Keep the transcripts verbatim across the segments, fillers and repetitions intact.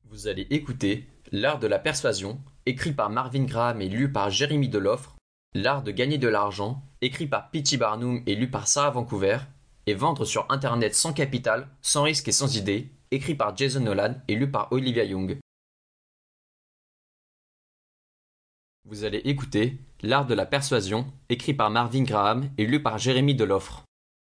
Vous allez écouter L'art de la persuasion, écrit par Marvin Graham et lu par Jérémy Deloffre, L'art de gagner de l'argent, écrit par P T Barnum et lu par Sarah Vancouver, et Vendre sur Internet sans capital, sans risque et sans idée, écrit par Jason Nolan et lu par Olivia Young. Vous allez écouter L'art de la persuasion, écrit par Marvin Graham et lu par Jérémy Deloffre.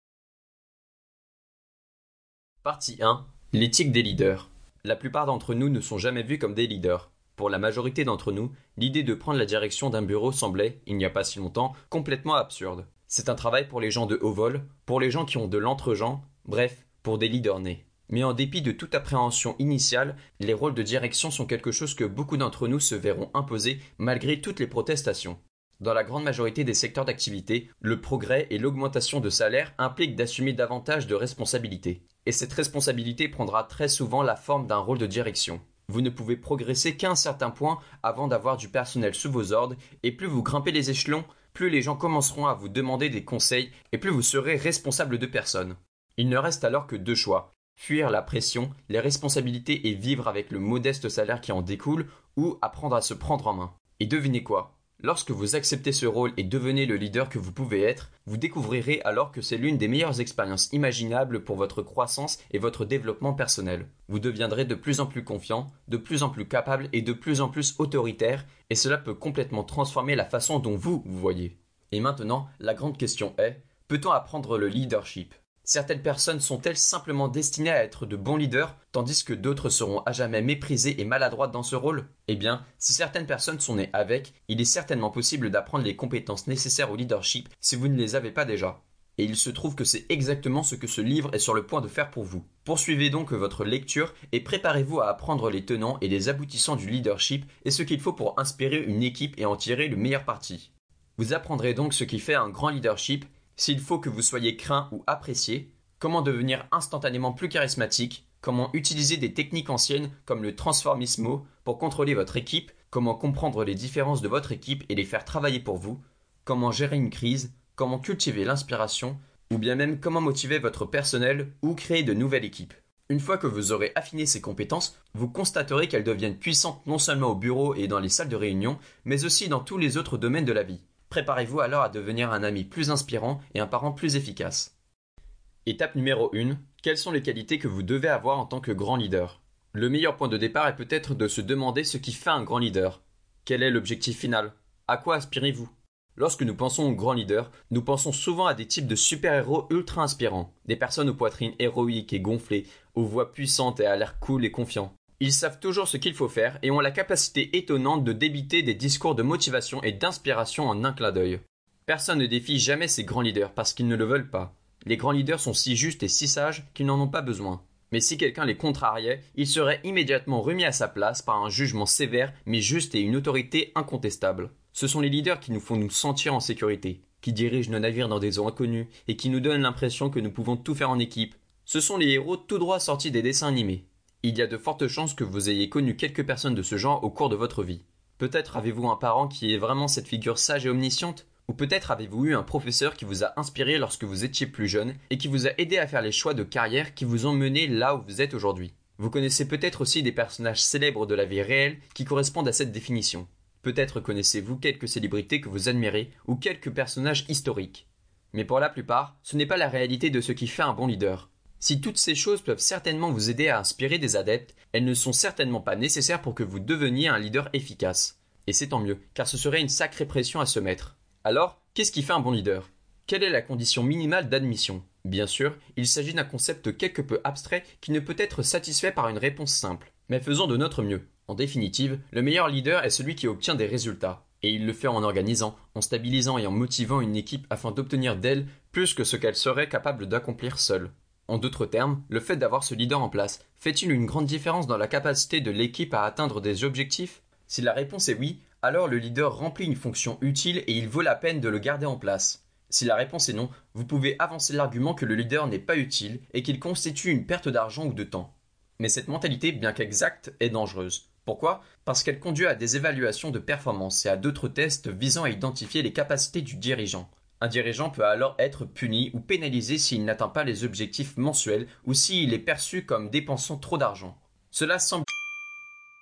Partie un. L'éthique des leaders. La plupart d'entre nous ne sont jamais vus comme des leaders. Pour la majorité d'entre nous, l'idée de prendre la direction d'un bureau semblait, il n'y a pas si longtemps, complètement absurde. C'est un travail pour les gens de haut vol, pour les gens qui ont de l'entre-gens, bref, pour des leaders nés. Mais en dépit de toute appréhension initiale, les rôles de direction sont quelque chose que beaucoup d'entre nous se verront imposer malgré toutes les protestations. Dans la grande majorité des secteurs d'activité, le progrès et l'augmentation de salaire impliquent d'assumer davantage de responsabilités. Et cette responsabilité prendra très souvent la forme d'un rôle de direction. Vous ne pouvez progresser qu'à un certain point avant d'avoir du personnel sous vos ordres, et plus vous grimpez les échelons, plus les gens commenceront à vous demander des conseils, et plus vous serez responsable de personnes. Il ne reste alors que deux choix. Fuir la pression, les responsabilités et vivre avec le modeste salaire qui en découle, ou apprendre à se prendre en main. Et devinez quoi ? Lorsque vous acceptez ce rôle et devenez le leader que vous pouvez être, vous découvrirez alors que c'est l'une des meilleures expériences imaginables pour votre croissance et votre développement personnel. Vous deviendrez de plus en plus confiant, de plus en plus capable et de plus en plus autoritaire, et cela peut complètement transformer la façon dont vous vous voyez. Et maintenant, la grande question est, peut-on apprendre le leadership ? Certaines personnes sont-elles simplement destinées à être de bons leaders, tandis que d'autres seront à jamais méprisées et maladroites dans ce rôle ? Eh bien, si certaines personnes sont nées avec, il est certainement possible d'apprendre les compétences nécessaires au leadership si vous ne les avez pas déjà. Et il se trouve que c'est exactement ce que ce livre est sur le point de faire pour vous. Poursuivez donc votre lecture et préparez-vous à apprendre les tenants et les aboutissants du leadership et ce qu'il faut pour inspirer une équipe et en tirer le meilleur parti. Vous apprendrez donc ce qui fait un grand leadership, s'il faut que vous soyez craint ou apprécié, comment devenir instantanément plus charismatique, comment utiliser des techniques anciennes comme le transformismo pour contrôler votre équipe, comment comprendre les différences de votre équipe et les faire travailler pour vous, comment gérer une crise, comment cultiver l'inspiration, ou bien même comment motiver votre personnel ou créer de nouvelles équipes. Une fois que vous aurez affiné ces compétences, vous constaterez qu'elles deviennent puissantes non seulement au bureau et dans les salles de réunion, mais aussi dans tous les autres domaines de la vie. Préparez-vous alors à devenir un ami plus inspirant et un parent plus efficace. Étape numéro un. Quelles sont les qualités que vous devez avoir en tant que grand leader ? Le meilleur point de départ est peut-être de se demander ce qui fait un grand leader. Quel est l'objectif final ? À quoi aspirez-vous ? Lorsque nous pensons aux grands leaders, nous pensons souvent à des types de super-héros ultra inspirants, des personnes aux poitrines héroïques et gonflées, aux voix puissantes et à l'air cool et confiant. Ils savent toujours ce qu'il faut faire et ont la capacité étonnante de débiter des discours de motivation et d'inspiration en un clin d'œil. Personne ne défie jamais ces grands leaders parce qu'ils ne le veulent pas. Les grands leaders sont si justes et si sages qu'ils n'en ont pas besoin. Mais si quelqu'un les contrariait, il serait immédiatement remis à sa place par un jugement sévère mais juste et une autorité incontestable. Ce sont les leaders qui nous font nous sentir en sécurité, qui dirigent nos navires dans des eaux inconnues et qui nous donnent l'impression que nous pouvons tout faire en équipe. Ce sont les héros tout droit sortis des dessins animés. Il y a de fortes chances que vous ayez connu quelques personnes de ce genre au cours de votre vie. Peut-être avez-vous un parent qui est vraiment cette figure sage et omnisciente ? Ou peut-être avez-vous eu un professeur qui vous a inspiré lorsque vous étiez plus jeune et qui vous a aidé à faire les choix de carrière qui vous ont mené là où vous êtes aujourd'hui. Vous connaissez peut-être aussi des personnages célèbres de la vie réelle qui correspondent à cette définition. Peut-être connaissez-vous quelques célébrités que vous admirez ou quelques personnages historiques. Mais pour la plupart, ce n'est pas la réalité de ce qui fait un bon leader. Si toutes ces choses peuvent certainement vous aider à inspirer des adeptes, elles ne sont certainement pas nécessaires pour que vous deveniez un leader efficace. Et c'est tant mieux, car ce serait une sacrée pression à se mettre. Alors, qu'est-ce qui fait un bon leader ? Quelle est la condition minimale d'admission ? Bien sûr, il s'agit d'un concept quelque peu abstrait qui ne peut être satisfait par une réponse simple. Mais faisons de notre mieux. En définitive, le meilleur leader est celui qui obtient des résultats. Et il le fait en organisant, en stabilisant et en motivant une équipe afin d'obtenir d'elle plus que ce qu'elle serait capable d'accomplir seule. En d'autres termes, le fait d'avoir ce leader en place fait-il une grande différence dans la capacité de l'équipe à atteindre des objectifs ? Si la réponse est oui, alors le leader remplit une fonction utile et il vaut la peine de le garder en place. Si la réponse est non, vous pouvez avancer l'argument que le leader n'est pas utile et qu'il constitue une perte d'argent ou de temps. Mais cette mentalité, bien qu'exacte, est dangereuse. Pourquoi ? Parce qu'elle conduit à des évaluations de performance et à d'autres tests visant à identifier les capacités du dirigeant. Un dirigeant peut alors être puni ou pénalisé s'il n'atteint pas les objectifs mensuels ou s'il est perçu comme dépensant trop d'argent. Cela semble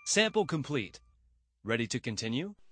Sample complete. Ready to continue?